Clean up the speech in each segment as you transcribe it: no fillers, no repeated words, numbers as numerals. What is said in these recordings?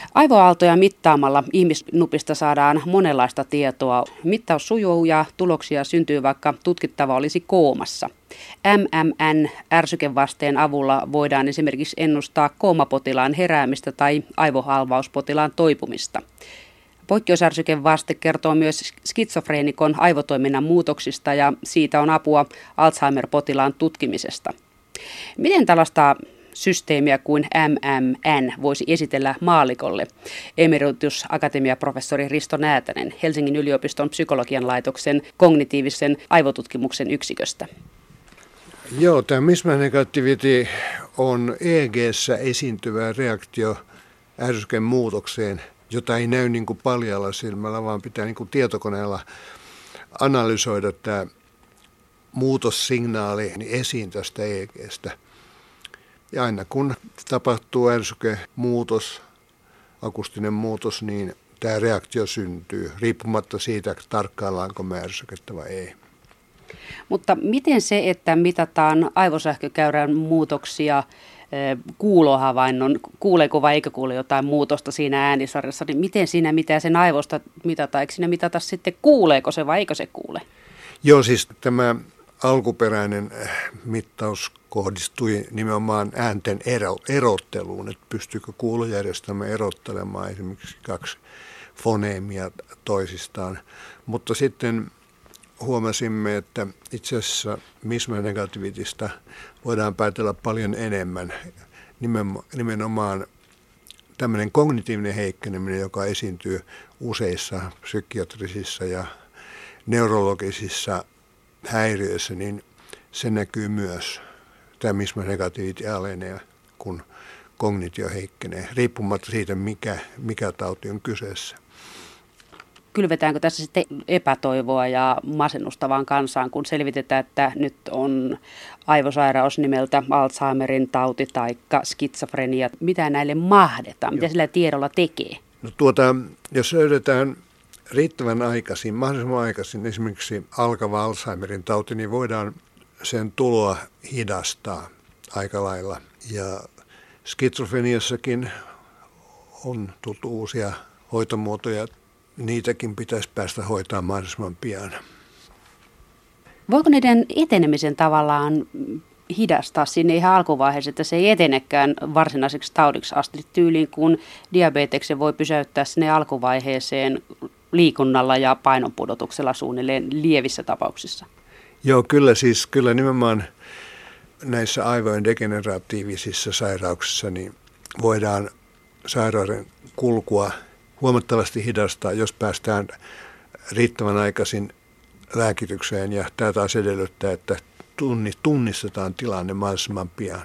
Aivoaaltoja mittaamalla ihmisnupista saadaan monenlaista tietoa. Mittaus sujuu ja tuloksia syntyy, vaikka tutkittava olisi koomassa. MMN-ärsykevasteen avulla voidaan esimerkiksi ennustaa koomapotilaan heräämistä tai aivohalvauspotilaan toipumista. Poikkeusärsykkevaste kertoo myös skitsofreenikon aivotoiminnan muutoksista ja siitä on apua Alzheimer-potilaan tutkimisesta. Miten tällaista systeemiä kuin MMN voisi esitellä maallikolle? Emeritus-akatemiaprofessori Risto Näätänen Helsingin yliopiston psykologian laitoksen kognitiivisen aivotutkimuksen yksiköstä. Joo, tämä mismatch negativity on EEG:ssä esiintyvä reaktio ärsykkeen muutokseen, jota ei näy niin kuin paljaalla silmällä, vaan pitää niin kuin tietokoneella analysoida tämä muutossignaali esiin tästä EEG:stä. Ja aina kun tapahtuu ärsykemuutos, akustinen muutos, niin tämä reaktio syntyy, riippumatta siitä, tarkkaillaanko me ärsykettä vai ei. Mutta miten se, että mitataan aivosähkökäyrän muutoksia, kuulohavainnon, kuuleeko vai eikö kuule jotain muutosta siinä äänisarjassa, niin miten siinä mitä sen aivosta mitataan? Eikö siinä mitata sitten, kuuleeko se vai eikö se kuule? Joo, siis tämä alkuperäinen mittaus kohdistui nimenomaan äänten erotteluun, että pystyykö kuulojärjestelmä erottelemaan esimerkiksi kaksi foneemia toisistaan. Mutta sitten huomasimme, että itse asiassa mismatch negativitystä voidaan päätellä paljon enemmän. Nimenomaan tämmöinen kognitiivinen heikkeneminen, joka esiintyy useissa psykiatrisissa ja neurologisissa häiriöissä, niin se näkyy myös. Tämä mismatch negativity alenee, kun kognitio heikkenee, riippumatta siitä, mikä tauti on kyseessä. Kylvetäänkö tässä sitten epätoivoa ja masennusta vaan kansaan, kun selvitetään, että nyt on aivosairaus nimeltä Alzheimerin tauti tai skitsofrenia? Mitä näille mahdetaan? Mitä sillä tiedolla tekee? No jos löydetään riittävän aikaisin, mahdollisimman aikaisin esimerkiksi alkava Alzheimerin tauti, niin voidaan sen tuloa hidastaa aika lailla. Ja skitsofreniassakin on tullut uusia hoitomuotoja. Niitäkin pitäisi päästä hoitamaan mahdollisimman pian. Voiko niiden etenemisen tavallaan hidastaa sinne ihan alkuvaiheessa, että se ei etenekään varsinaiseksi taudiksi asti tyyliin, kun diabeteksen voi pysäyttää sinne alkuvaiheeseen liikunnalla ja painonpudotuksella suunnilleen lievissä tapauksissa? Joo, kyllä nimenomaan näissä aivojen degeneratiivisissa sairauksissa niin voidaan sairauden kulkua huomattavasti hidastaa, jos päästään riittävän aikaisin lääkitykseen, ja tämä taas edellyttää, että tunnistetaan tilanne mahdollisimman pian.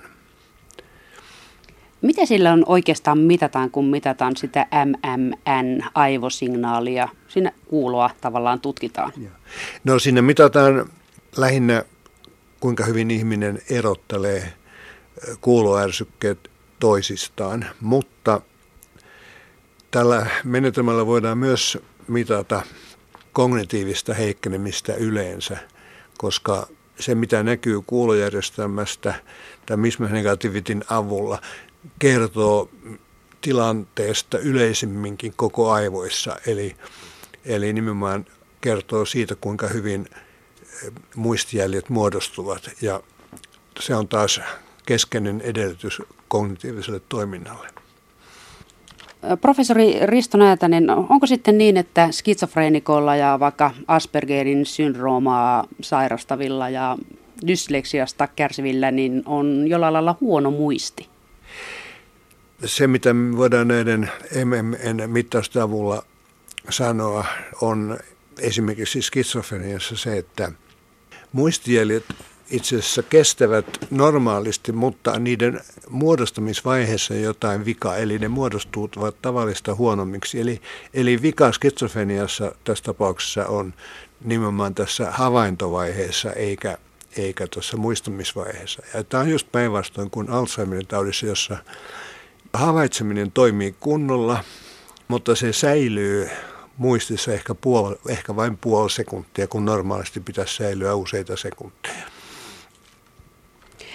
Mitä sillä on oikeastaan mitataan, kun mitataan sitä MMN-aivosignaalia? Siinä kuuloa tavallaan tutkitaan. No siinä mitataan lähinnä, kuinka hyvin ihminen erottelee kuuloärsykkeet toisistaan, mutta tällä menetelmällä voidaan myös mitata kognitiivista heikkenemistä yleensä, koska se, mitä näkyy kuulojärjestelmästä tämän mismatch negativityn avulla, kertoo tilanteesta yleisemminkin koko aivoissa, eli nimenomaan kertoo siitä, kuinka hyvin muistijäljet muodostuvat, ja se on taas keskeinen edellytys kognitiiviselle toiminnalle. Professori Risto Näätänen, onko sitten niin, että skitsofreenikolla ja vaikka Aspergerin syndroomaa sairastavilla ja dysleksiasta kärsivillä niin on jollain lailla huono muisti? Se, mitä me voidaan näiden MMN-mittausten avulla sanoa, on esimerkiksi skitsofreniassa se, että muistijäljet itse asiassa kestävät normaalisti, mutta niiden muodostamisvaiheessa on jotain vikaa, eli ne muodostuvat tavallista huonommiksi. Eli vika skitsofreniassa tässä tapauksessa on nimenomaan tässä havaintovaiheessa, eikä tuossa muistamisvaiheessa. Ja tämä on just päinvastoin kuin Alzheimerin taudissa, jossa havaitseminen toimii kunnolla, mutta se säilyy muistissa ehkä vain puoli sekuntia, kun normaalisti pitäisi säilyä useita sekunteja.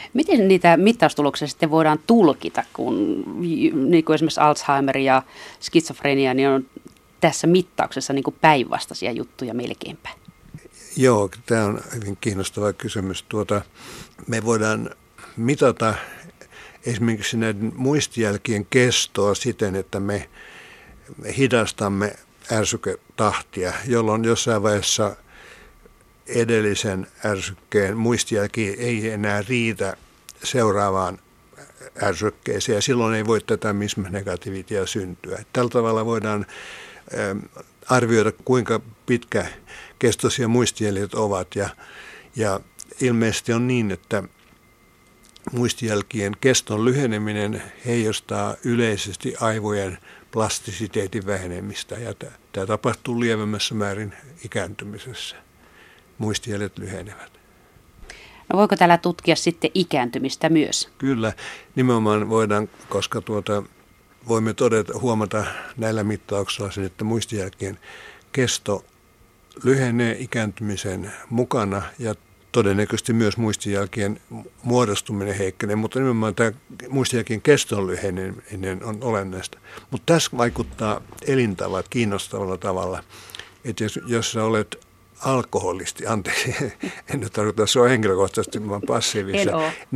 Miten niitä mittaustuloksia sitten voidaan tulkita, kun niin kuin esimerkiksi Alzheimer ja skitsofrenia niin on tässä mittauksessa niin kuin päinvastaisia juttuja melkeinpä? Joo, tämä on hyvin kiinnostava kysymys. Me voidaan mitata esimerkiksi näiden muistijälkien kestoa siten, että me hidastamme ärsyketahtia, jolloin jossain vaiheessa edellisen ärsykkeen muistijälki ei enää riitä seuraavaan ärsykkeeseen, ja silloin ei voi tätä mismatch-negativitia syntyä. Tällä tavalla voidaan arvioida, kuinka pitkäkestoisia muistijäljet ovat, ja ilmeisesti on niin, että muistijälkien keston lyheneminen heijastaa yleisesti aivojen plastisiteetin vähenemistä, ja tämä tapahtuu lievemmässä määrin ikääntymisessä. Muistijäljet lyhenevät. No voiko täällä tutkia sitten ikääntymistä myös? Kyllä, nimenomaan voidaan, koska voimme huomata näillä mittauksilla sen, että muistijälkien kesto lyhenee ikääntymisen mukana ja todennäköisesti myös muistijälkien muodostuminen heikkenee, mutta nimenomaan tämä muistijälkien keston lyheneminen on olennaista. Mutta tässä vaikuttaa elintavat kiinnostavalla tavalla, että jos sä olet alkoholisti, anteeksi, en nyt tarkoita, se on henkilökohtaisesti, vaan passiivissa,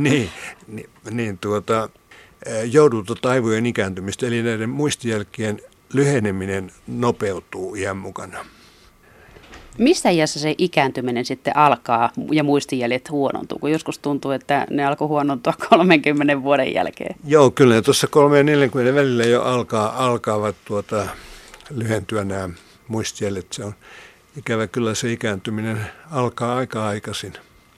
joudut aivojen ikääntymistä, eli näiden muistijälkien lyheneminen nopeutuu iän mukana. Missä iässä se ikääntyminen sitten alkaa ja muistijäljet huonontuu? Kun joskus tuntuu, että ne alkoi huonontua 30 vuoden jälkeen. Joo, kyllä. Tuossa 3 ja 40 välillä jo alkavat lyhentyä nämä muistijäljet. Se on ikävä kyllä, se ikääntyminen alkaa aika aikaisin.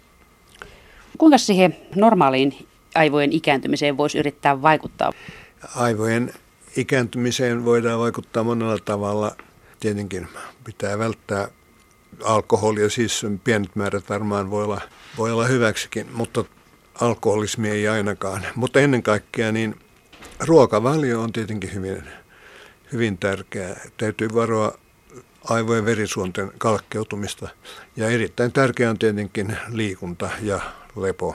Kuinka siihen normaaliin aivojen ikääntymiseen voisi yrittää vaikuttaa? Aivojen ikääntymiseen voidaan vaikuttaa monella tavalla. Tietenkin pitää välttää alkoholia, siis pienet määrät varmaan voi olla hyväksikin, mutta alkoholismi ei ainakaan. Mutta ennen kaikkea niin ruokavalio on tietenkin hyvin tärkeää. Täytyy varoa aivojen verisuonten kalkkeutumista. Ja erittäin tärkeää on tietenkin liikunta ja lepo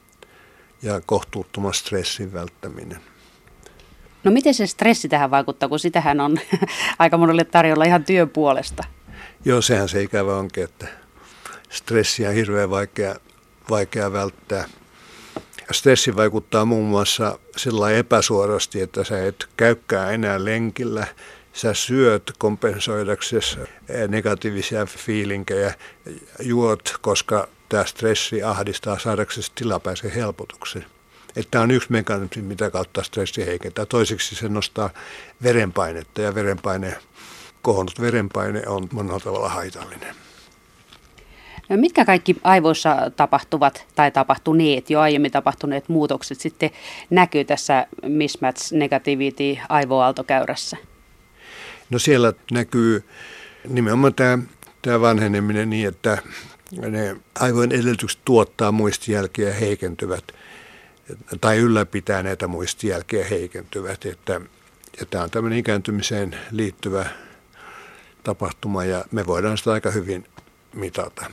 ja kohtuuttoman stressin välttäminen. No miten se stressi tähän vaikuttaa, kun sitähän on aika monelle tarjolla ihan työn puolesta? Joo, sehän se ikävä onkin, että stressiä on hirveän vaikea välttää. Stressi vaikuttaa muun muassa sillä epäsuorasti, että sä et käykään enää lenkillä. Sä syöt kompensoidaksesi negatiivisia fiilinkejä, juot, koska tämä stressi ahdistaa saadaksesi tilapäisen helpotuksen. Tämä on yksi mekanismi, mitä kautta stressi heikentää. Toiseksi se nostaa verenpainetta ja kohonnut verenpaine on monella tavalla haitallinen. No mitkä kaikki aivoissa tapahtuvat tai tapahtuneet, jo aiemmin tapahtuneet muutokset sitten näkyy tässä mismatch negativity aivoaaltokäyrässä? No siellä näkyy nimenomaan tämä vanheneminen niin, että ne aivojen edellytykset tuottaa muistijälkiä heikentyvät tai ylläpitää näitä muistijälkiä heikentyvät. Ja tämä on tämmöinen ikääntymiseen liittyvä tapahtuma ja me voidaan sitä aika hyvin mitata.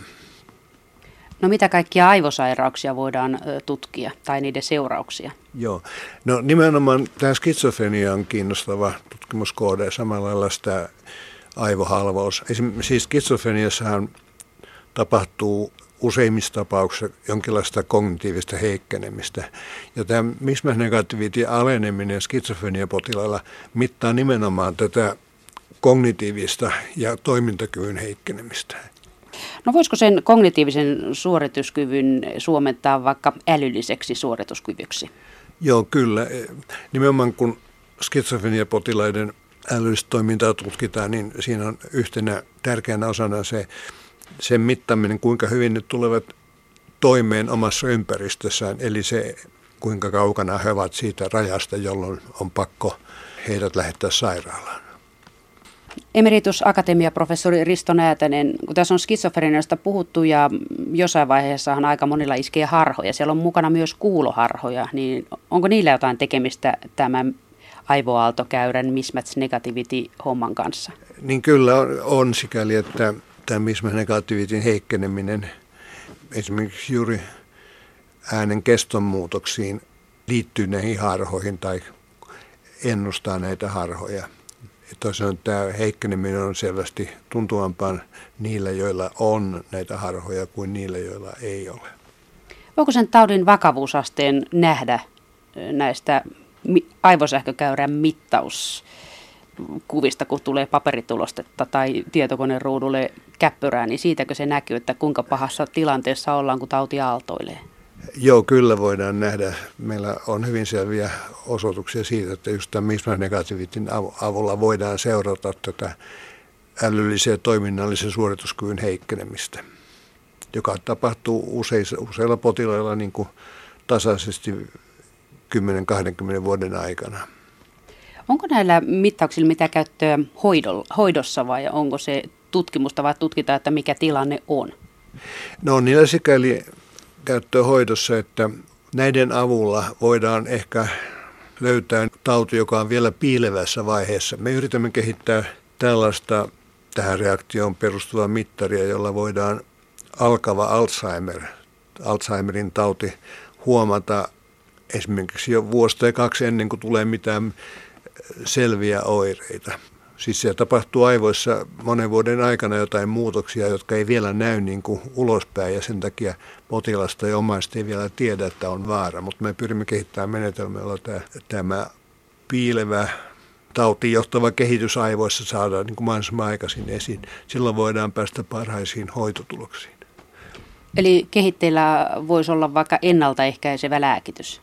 No mitä kaikkia aivosairauksia voidaan tutkia tai niiden seurauksia? Joo, no nimenomaan tämä skitsofrenia on kiinnostava tutkimuskohde, samalla lailla sitä aivohalvaus. Siis skitsofreniassahan tapahtuu useimmissa tapauksissa jonkinlaista kognitiivista heikkenemistä. Ja tämä mismatch-negativity aleneminen skitsofreniapotilailla mittaa nimenomaan tätä kognitiivista ja toimintakyvyn heikkenemistä. No voisiko sen kognitiivisen suorituskyvyn suomentaa vaikka älylliseksi suorituskyvyksi? Joo, kyllä. Nimenomaan kun skitsofreniapotilaiden älyllistä toimintaa tutkitaan, niin siinä on yhtenä tärkeänä osana sen mittaminen, kuinka hyvin ne tulevat toimeen omassa ympäristössään, eli se, kuinka kaukana he ovat siitä rajasta, jolloin on pakko heidät lähettää sairaalaan. Emeritusakatemiaprofessori Risto Näätänen, kun tässä on skitsofreniasta puhuttu ja jossain vaiheessahan aika monilla iskee harhoja, siellä on mukana myös kuuloharhoja, niin onko niillä jotain tekemistä tämän aivoaaltokäyrän mismatch negativity homman kanssa? Niin kyllä on sikäli, että tämä mismatch negativityn heikkeneminen esimerkiksi juuri äänen keston muutoksiin liittyy näihin harhoihin tai ennustaa näitä harhoja. Toisaalta tämä heikkeneminen on selvästi tuntuvampaa niillä, joilla on näitä harhoja kuin niillä, joilla ei ole. Voiko sen taudin vakavuusasteen nähdä näistä aivosähkökäyrän mittauskuvista, kun tulee paperitulostetta tai tietokoneen ruudulle käppyrää, niin siitäkö se näkyy, että kuinka pahassa tilanteessa ollaan, kun tauti aaltoilee? Joo, kyllä voidaan nähdä. Meillä on hyvin selviä osoituksia siitä, että just tämän Mismatch-negatiivitin avulla voidaan seurata tätä älyllisen ja toiminnallisen suorituskyvyn heikkenemistä, joka tapahtuu useilla potilailla niin kuin tasaisesti 10-20 vuoden aikana. Onko näillä mittauksilla mitä käyttöä hoidossa vai onko se tutkimusta vai tutkitaan, että mikä tilanne on? No niillä sikäli käyttöä hoidossa, että näiden avulla voidaan ehkä löytää tauti, joka on vielä piilevässä vaiheessa. Me yritämme kehittää tällaista tähän reaktioon perustuvaa mittaria, jolla voidaan alkava Alzheimerin tauti huomata esimerkiksi jo vuosi tai kaksi ennen kuin tulee mitään selviä oireita. Siis siellä tapahtuu aivoissa monen vuoden aikana jotain muutoksia, jotka ei vielä näy niin kuin ulospäin ja sen takia potilasta ja omaista ei vielä tiedä, että on vaara. Mutta me pyrimme kehittämään menetelmää, jolla tämä piilevä tautiin johtava kehitys aivoissa saadaan niin kuin mahdollisimman aikaisin esiin. Silloin voidaan päästä parhaisiin hoitotuloksiin. Eli kehitteillä voisi olla vaikka ennaltaehkäisevä lääkitys?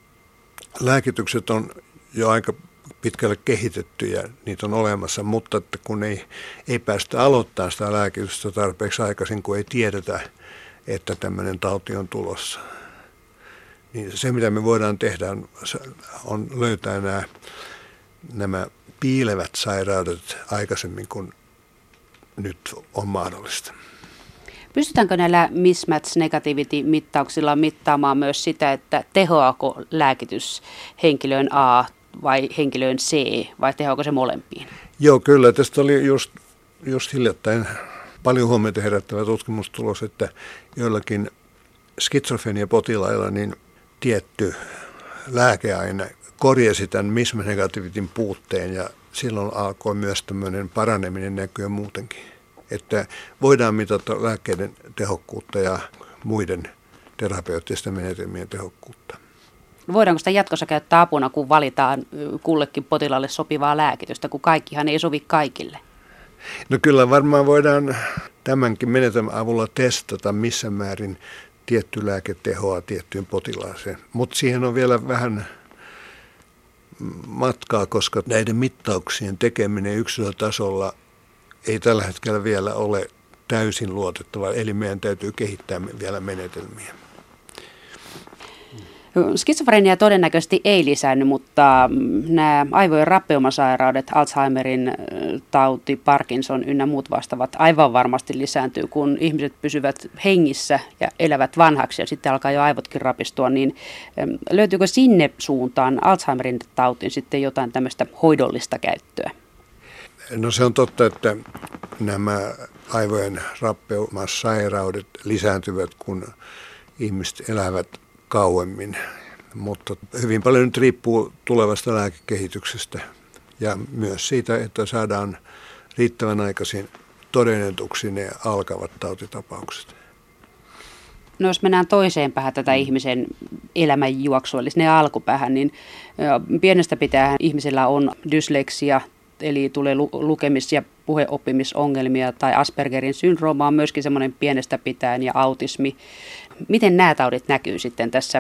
Lääkitykset on jo aika pitkälle kehitetty ja niitä on olemassa, mutta että kun ei päästä aloittamaan sitä lääkitystä tarpeeksi aikaisin, kun ei tiedetä, että tämmöinen tauti on tulossa. Niin se, mitä me voidaan tehdä, on löytää nämä piilevät sairaudet aikaisemmin kuin nyt on mahdollista. Pystytäänkö näillä mismatch-negativity-mittauksilla mittaamaan myös sitä, että tehoako lääkitys henkilöön A vai henkilöön C, vai tehoako se molempiin? Joo, kyllä. Tästä oli just hiljattain paljon huomiota herättävä tutkimustulos, että joillakin skitsofreniapotilailla niin tietty lääkeaine korjasi tämän mismatch-negativityn puutteen ja silloin alkoi myös tämmöinen paraneminen näkyä muutenkin. Että voidaan mitata lääkkeiden tehokkuutta ja muiden terapeuttisten menetelmien tehokkuutta. Voidaanko sitä jatkossa käyttää apuna, kun valitaan kullekin potilaalle sopivaa lääkitystä, kun kaikkihan ei sovi kaikille? No kyllä varmaan voidaan tämänkin menetelmän avulla testata, missä määrin tietty lääke tehoaa tiettyyn potilaaseen. Mutta siihen on vielä vähän matkaa, koska näiden mittauksien tekeminen yksilötasolla ei tällä hetkellä vielä ole täysin luotettava, eli meidän täytyy kehittää vielä menetelmiä. Skitsofrenia todennäköisesti ei lisäänny, mutta nämä aivojen rappeumasairaudet, Alzheimerin tauti, Parkinson ynnä muut vastaavat aivan varmasti lisääntyy, kun ihmiset pysyvät hengissä ja elävät vanhaksi ja sitten alkaa jo aivotkin rapistua, niin löytyykö sinne suuntaan Alzheimerin tautiin sitten jotain tämmöistä hoidollista käyttöä? No se on totta, että nämä aivojen rappeumasairaudet lisääntyvät, kun ihmiset elävät kauemmin, mutta hyvin paljon nyt riippuu tulevasta lääkekehityksestä ja myös siitä, että saadaan riittävän aikaisin todennetuksi ne alkavat tautitapaukset. No jos mennään toiseen päähän tätä ihmisen elämänjuoksua, eli sinne alkupäähän, niin pienestä pitäen ihmisellä on dysleksia, eli tulee lukemis- ja puheoppimisongelmia tai Aspergerin syndrooma on myöskin semmoinen pienestä pitäen ja autismi. Miten nämä taudit näkyy sitten tässä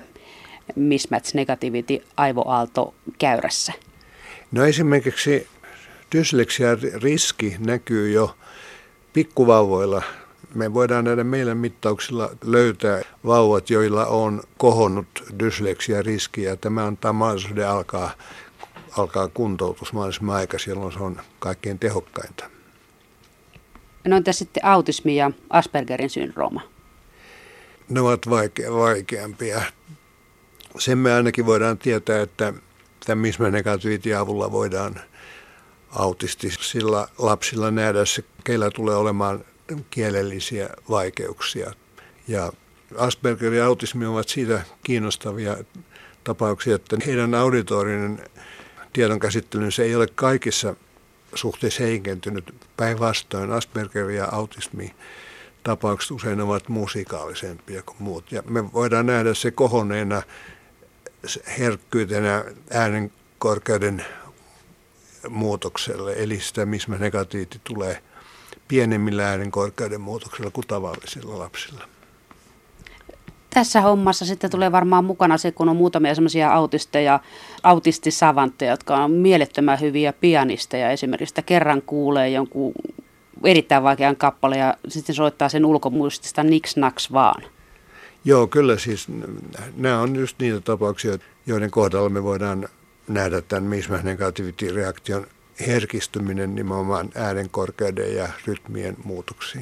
mismatch-negativity-aivoaaltokäyrässä? No esimerkiksi dysleksian riski näkyy jo pikkuvauvoilla. Me voidaan näiden meidän mittauksilla löytää vauvat, joilla on kohonnut dysleksian riski ja tämä antaa mahdollisuuden alkaa kuntoutus mahdollisimman aikaisin, jolloin se on kaikkein tehokkainta. No entä sitten autismi ja Aspergerin syndrooma? Ne ovat vaikeampia. Sen me ainakin voidaan tietää, että tämän mismatch-negatiivityn avulla voidaan autistisilla lapsilla nähdä se, keillä tulee olemaan kielellisiä vaikeuksia. Ja Asperger ja autismi ovat siitä kiinnostavia tapauksia, että heidän auditorinen tiedonkäsittelynsä ei ole kaikissa suhteessa heikentynyt. Päinvastoin Asperger ja autismi tapaukset usein ovat musikaalisempia kuin muut. Ja me voidaan nähdä se kohonneena herkkyytenä äänen korkeuden muutokselle, eli sitä missä negatiiviti tulee pienemmillä äänen korkeuden muutoksella kuin tavallisilla lapsilla. Tässä hommassa sitten tulee varmaan mukana se, kun on muutamia semmoisia autistisavantteja, jotka on mielettömän hyviä pianisteja. Esimerkiksi että kerran kuulee jonkun erittäin vaikean kappaleen ja sitten soittaa sen ulkomuistista niks naks vaan. Joo, kyllä siis nämä on just niitä tapauksia, joiden kohdalla me voidaan nähdä tämän mismatch negativity-reaktion herkistyminen nimenomaan äänen korkeuden ja rytmien muutoksiin.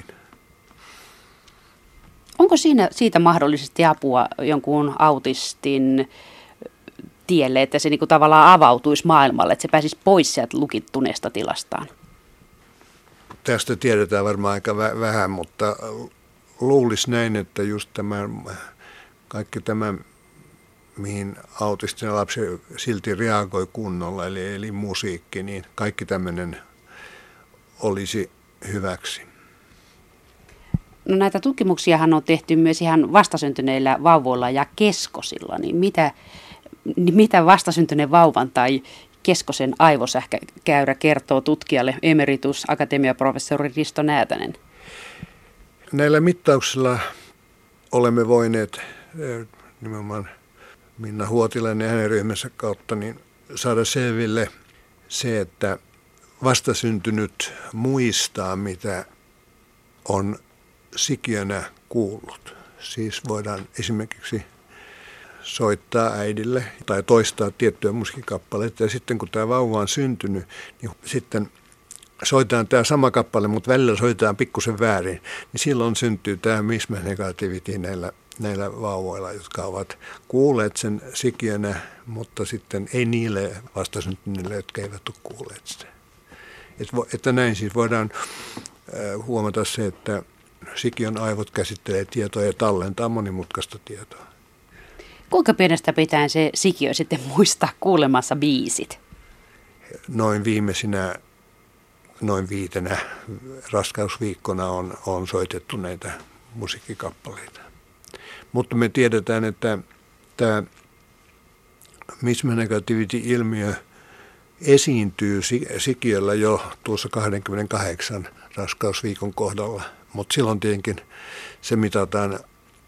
Onko siitä mahdollisesti apua jonkun autistin tielle, että se niinku tavallaan avautuisi maailmalle, että se pääsisi pois sieltä lukittuneesta tilastaan? Tästä tiedetään varmaan aika vähän, mutta luulisi näin, että just kaikki tämä, mihin autistinen lapsi silti reagoi kunnolla, eli musiikki, niin kaikki tämmöinen olisi hyväksi. No näitä tutkimuksiahan on tehty myös ihan vastasyntyneillä vauvoilla ja keskosilla, niin mitä vastasyntyneen vauvan tai keskosen aivosähkökäyrä kertoo tutkijalle emeritus akatemiaprofessori Risto Näätänen? Näillä mittauksilla olemme voineet nimenomaan Minna Huotilainen ja hänen ryhmänsä kautta niin saada selville se, että vastasyntynyt muistaa, mitä on sikiönä kuullut. Siis voidaan esimerkiksi soittaa äidille tai toistaa tiettyjä musiikkikappaleita. Ja sitten kun tämä vauva on syntynyt, niin sitten soitetaan tämä sama kappale, mutta välillä soitetaan pikkusen väärin. Niin silloin syntyy tämä mismatch negativity näillä vauvoilla, jotka ovat kuulleet sen sikiönä, mutta sitten ei niille vastasyntyneille, jotka eivät ole kuulleet sitä. Että näin siis voidaan huomata se, että sikiön aivot käsittelee tietoa ja tallentaa monimutkaista tietoa. Kuinka pienestä pitäen se sikiö sitten muistaa kuulemassa biisit? Viimeisinä noin 5 raskausviikkona on soitettu näitä musiikkikappaleita. Mutta me tiedetään, että tämä mismatch negativity-ilmiö esiintyy sikiöllä jo tuossa 28 raskausviikon kohdalla. Mutta silloin tietenkin se mitataan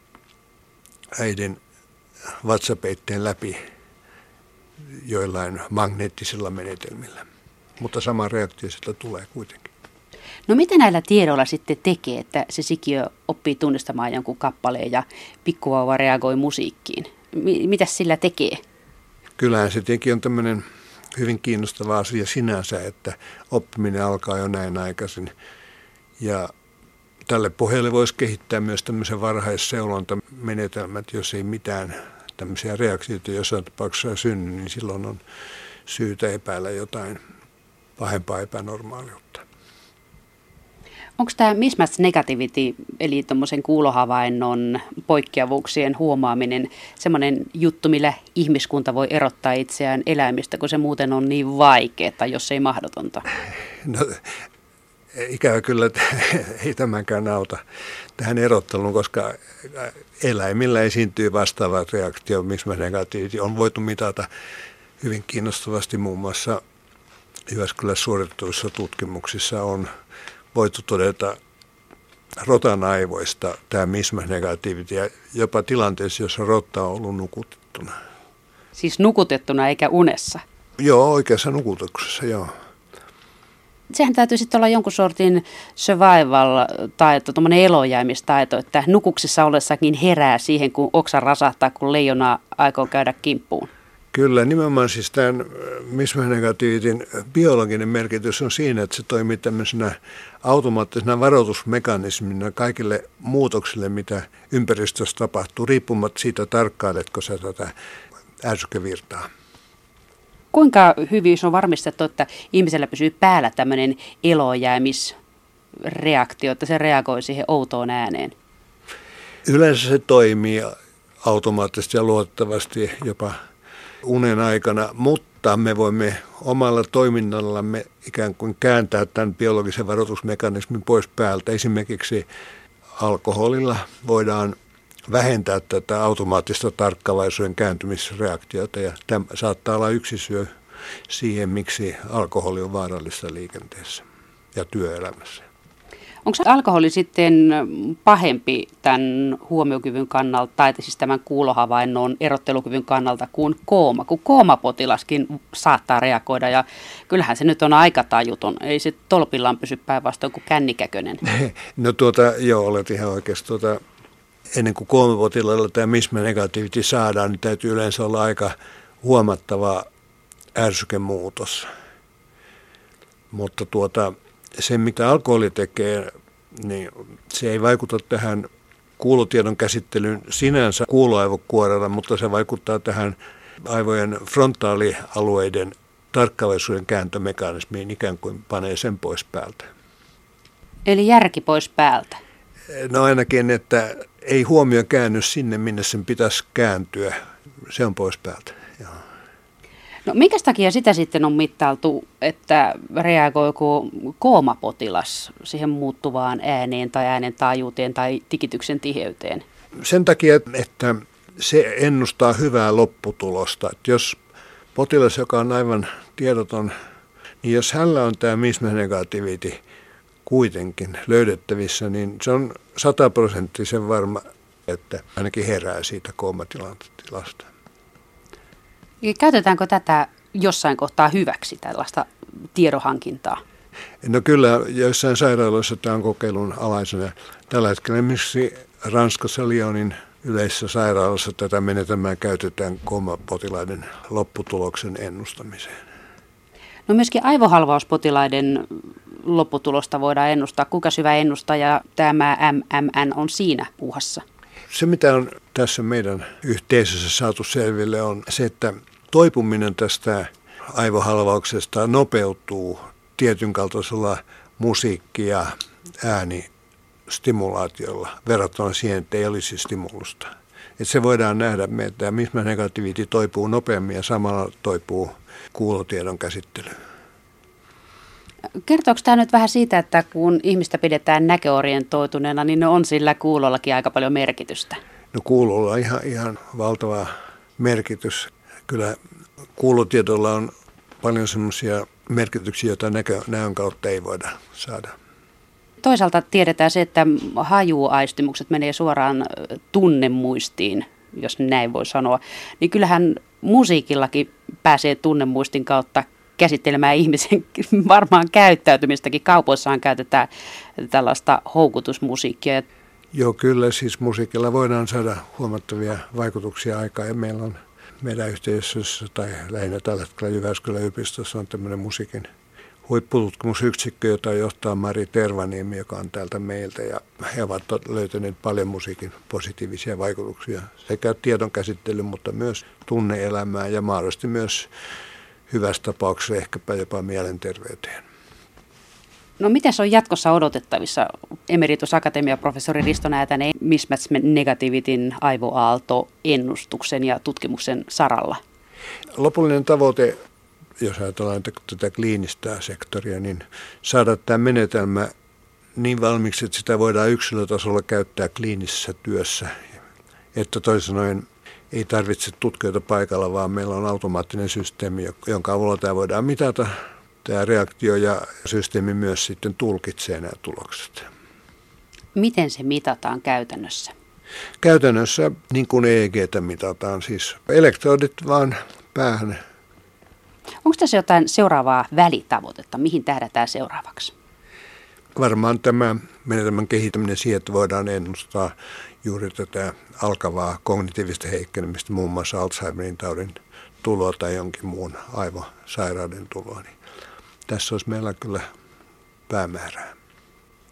äidin vatsapeitteen läpi joillain magneettisilla menetelmillä. Mutta sama reaktio sitä tulee kuitenkin. No mitä näillä tiedoilla sitten tekee, että se sikiö oppii tunnistamaan jonkun kappaleen ja pikkuvauva reagoi musiikkiin? Mitä sillä tekee? Kyllähän se tietenkin on tämmöinen hyvin kiinnostava asia sinänsä, että oppiminen alkaa jo näin aikaisin. Ja tälle pohjalle voisi kehittää myös tämmöisen varhaisseulontamenetelmät, jos ei mitään tämmöisiä reaktioita jossain tapauksessa synny, niin silloin on syytä epäillä jotain pahempaa epänormaaliutta. Onko tämä mismatch negativity, eli tuommoisen kuulohavainnon poikkeavuuksien huomaaminen, semmoinen juttu, millä ihmiskunta voi erottaa itseään eläimistä, kun se muuten on niin vaikeaa, jos ei mahdotonta? No, ikävä kyllä, että ei tämänkään auta tähän erotteluun, koska eläimillä esiintyy vastaava reaktio, mismatch negativity on voitu mitata hyvin kiinnostavasti muun muassa Jyväskylässä suoritetuissa tutkimuksissa on voitu todeta rotan aivoista tämä mismatch negativity ja jopa tilanteessa, jossa rotta on ollut nukutettuna. Siis nukutettuna eikä unessa? Joo, oikeassa nukutuksessa, joo. Sehän täytyy sitten olla jonkun sortin survival-taito, tuommoinen elojäämistaito, että nukuksissa ollessakin herää siihen, kun oksa rasahtaa, kun leijona aikoo käydä kimppuun. Kyllä, nimenomaan siis tämän mismatch negativityn biologinen merkitys on siinä, että se toimii tämmöisenä automaattisena varoitusmekanismina kaikille muutoksille, mitä ympäristössä tapahtuu, riippumatta siitä tarkkailetko sä tätä ärsykevirtaa. Kuinka hyvin on varmistettu, että ihmisellä pysyy päällä tämmöinen elojäämisreaktio, että se reagoi siihen outoon ääneen? Yleensä se toimii automaattisesti ja luotettavasti jopa unen aikana, mutta me voimme omalla toiminnallamme ikään kuin kääntää tämän biologisen varoitusmekanismin pois päältä. Esimerkiksi alkoholilla voidaan vähentää tätä automaattista tarkkaavaisuuden kääntymisreaktiota ja tämä saattaa olla yksi syy siihen, miksi alkoholi on vaarallista liikenteessä ja työelämässä. Onko alkoholi sitten pahempi tämän huomiokyvyn kannalta, tai siis tämän kuulohavainnon erottelukyvyn kannalta kuin kooma? Kun koomapotilaskin saattaa reagoida, ja kyllähän se nyt on aika tajuton. Ei se tolpillaan pysy päinvastoin kuin kännikäkönen. No joo, olet ihan oikeasti. Ennen kuin koomapotilailla tämä misma negativity saadaan, niin täytyy yleensä olla aika huomattava ärsykemuutos. Mutta se, mitä alkoholi tekee, niin se ei vaikuta tähän kuulotiedon käsittelyyn sinänsä kuuloaivokuorella, mutta se vaikuttaa tähän aivojen frontaalialueiden tarkkaavaisuuden kääntömekanismiin, ikään kuin panee sen pois päältä. Eli järki pois päältä? No ainakin, että ei huomio käänny sinne, minne sen pitäisi kääntyä. Se on pois päältä. Joo. No minkä takia sitä sitten on mittailtu, että reagoiko koomapotilas siihen muuttuvaan ääneen tai äänen taajuuteen tai tikityksen tiheyteen? Sen takia, että se ennustaa hyvää lopputulosta. Että jos potilas, joka on aivan tiedoton, niin jos hänellä on tämä mismatch negativity kuitenkin löydettävissä, niin se on 100% varma, että ainakin herää siitä koomatilasta. Käytetäänkö tätä jossain kohtaa hyväksi, tällaista tiedonhankintaa? No kyllä, joissain sairaaloissa tämä on kokeilun alaisena. Tällä hetkellä esimerkiksi Ranskassa Lyonin yleisessä sairaalassa tätä menetelmää käytetään koomapotilaiden lopputuloksen ennustamiseen. No myöskin aivohalvauspotilaiden lopputulosta voidaan ennustaa. Kuinka syvä ennustaja tämä MMN on siinä puuhassa? Se, mitä on tässä meidän yhteisössä saatu selville, on se, että toipuminen tästä aivohalvauksesta nopeutuu tietyn kaltaisella musiikki- ja äänistimulaatiolla verrattuna siihen, että ei olisi stimulusta. Että se voidaan nähdä, että mismatch negativity toipuu nopeammin ja samalla toipuu kuulotiedon käsittely. Kertooko tämä nyt vähän siitä, että kun ihmistä pidetään näköorientoituneena, niin on sillä kuulollakin aika paljon merkitystä? No kuulolla on ihan valtava merkitys. Kyllä kuulotiedolla on paljon semmoisia merkityksiä, joita näön kautta ei voida saada. Toisaalta tiedetään se, että hajuaistimukset menee suoraan tunnemuistiin, jos näin voi sanoa. Niin kyllähän musiikillakin pääsee tunnemuistin kautta käsittelemään ihmisen varmaan käyttäytymistäkin. Kaupoissahan käytetään tällaista houkutusmusiikkia. Joo, kyllä siis musiikilla voidaan saada huomattavia vaikutuksia aikaan. Ja meillä on meidän yhteisössä tai lähinnä tällä hetkellä Jyväskylän yliopistossa on tämmöinen musiikin huippututkimusyksikkö, jota johtaa Mari Tervaniemi, joka on täältä meiltä. Ja he ovat löytäneet paljon musiikin positiivisia vaikutuksia sekä tiedon käsittelyyn, mutta myös tunne-elämään ja mahdollisesti myös hyvässä tapauksessa ehkäpä jopa mielenterveyteen. No miten se on jatkossa odotettavissa? Emeritusakatemiaprofessori Risto Näätänen mismatch negativityn aivoaalto-ennustuksen ja tutkimuksen saralla. Lopullinen tavoite, jos ajatellaan tätä kliinistä sektoria, niin saada tämä menetelmä niin valmiiksi, että sitä voidaan yksilötasolla käyttää kliinisessä työssä. Että toisin sanoen ei tarvitse tutkijoita paikalla, vaan meillä on automaattinen systeemi, jonka avulla tämä voidaan mitata. Tämä reaktio ja systeemi myös sitten tulkitsee nämä tulokset. Miten se mitataan käytännössä? Käytännössä niin kuin EEG:tä mitataan, siis elektrodit vaan päähän. Onko tässä jotain seuraavaa välitavoitetta? Mihin tähdätään seuraavaksi? Varmaan tämä menetelmän kehittäminen siihen, että voidaan ennustaa juuri tätä alkavaa kognitiivista heikkenemistä, muun muassa Alzheimerin taudin tuloa tai jonkin muun aivosairauden tuloa. Niin tässä olisi meillä kyllä päämäärää.